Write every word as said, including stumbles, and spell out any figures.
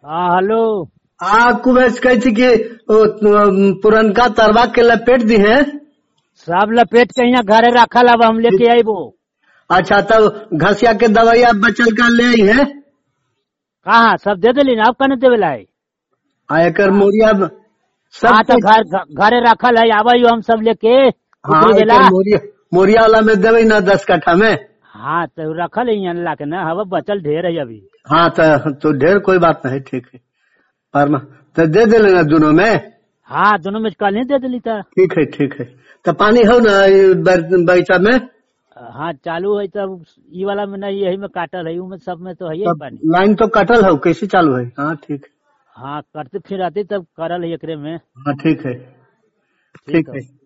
हाँ हेलो। आ कुबेश कही थी कि ओ, अम, पुरनका तरवा के लपेट दी है। सब लपेट के यहाँ घरे रखल, अब हम लेके आईबो। अच्छा तब घसिया के दवाइया बचल का ले आई है। कहाँ सब दे दिली ना, अब कने देवे लाई। आ एकर मोरिया ब- सब हाँ तो कुछ। घर घ- घरे रखल है, आवाई हम सब लेके हाँ उतरी बेला। एकर मोरिया मोरिया वाला में देवे ना दस कट्ठा में। हाँ तो रखल है यहाँ ला के ना, हवा बचल ढेर है अभी। हाँ तो, तो ढेर कोई बात नहीं, ठीक है। परमा तो दे दे लेना दोनों में। हाँ दोनों में कल नहीं दे दिली था। ठीक है ठीक है। तो पानी हो ना ये बर- बगीचा में। हाँ चालू है तब ई वाला में नहीं, यही में काटल है, में सब में तो है ही तब पानी। लाइन तो कटल हो, कैसे चालू है। हाँ ठीक है। हाँ करते फिर आते तब करल है एकरे में। हाँ ठीक है। ठीक ठीक है। है।